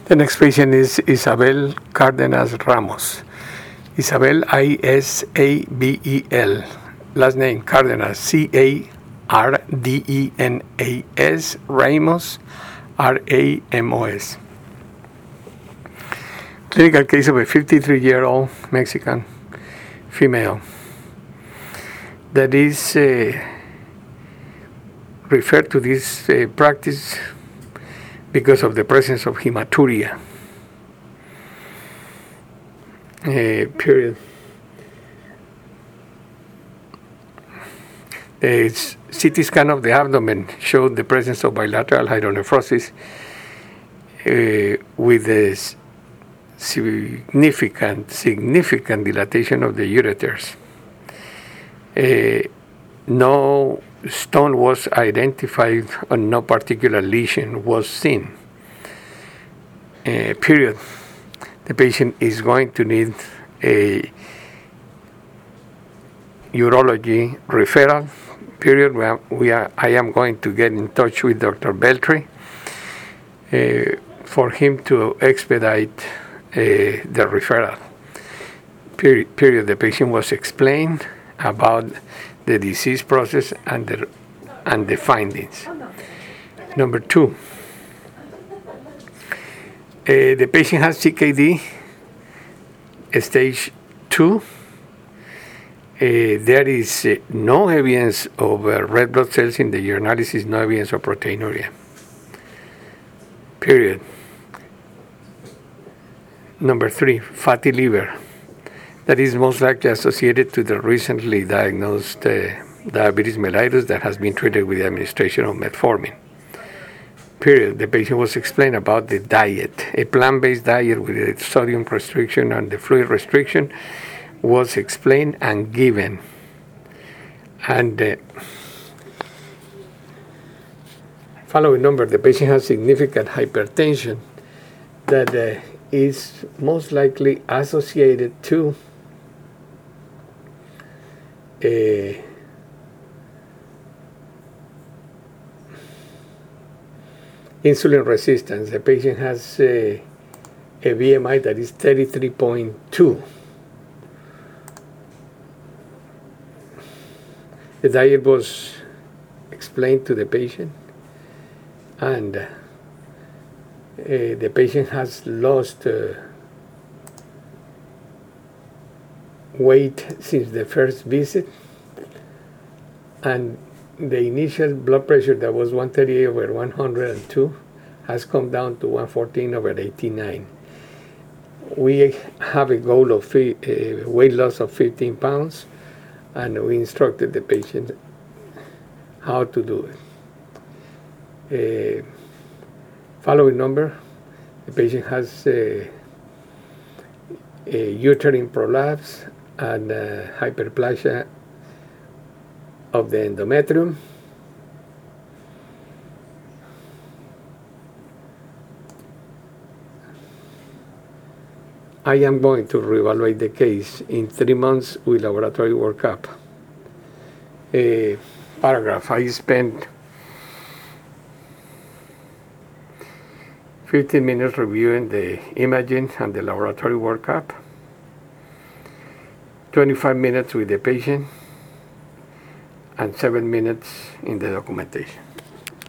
The next patient is Isabel Cardenas Ramos. Isabel, Isabel. Last name Cardenas, Cardenas. Ramos, Ramos. Clinical case of a 53-year-old Mexican female that is referred to this practice because of the presence of hematuria. Period. The CT scan of the abdomen showed the presence of bilateral hydronephrosis with a significant dilatation of the ureters. No stone was identified and no particular lesion was seen. Period. The patient is going to need a urology referral. Period. I am going to get in touch with Dr. Beltri for him to expedite the referral. Period. The patient was explained about the disease process and the findings. Number 2, the patient has CKD stage 2. There is no evidence of red blood cells in the urinalysis, no evidence of proteinuria. Period. Number 3, fatty liver. That is most likely associated to the recently diagnosed diabetes mellitus that has been treated with the administration of metformin. Period. The patient was explained about the diet. A plant-based diet with a sodium restriction and the fluid restriction was explained and given. And following number, the patient has significant hypertension that is most likely associated to insulin resistance. The patient has a BMI that is 33.2. The diet was explained to the patient, and the patient has lost weight since the first visit, and the initial blood pressure that was 138/102 has come down to 114/89. We have a goal of weight loss of 15 pounds, and we instructed the patient how to do it. Following number, the patient has a uterine prolapse and hyperplasia of the endometrium. I am going to reevaluate the case in 3 months with laboratory workup. Paragraph. I spent 15 minutes reviewing the imaging and the laboratory workup, 25 minutes with the patient, and 7 minutes in the documentation.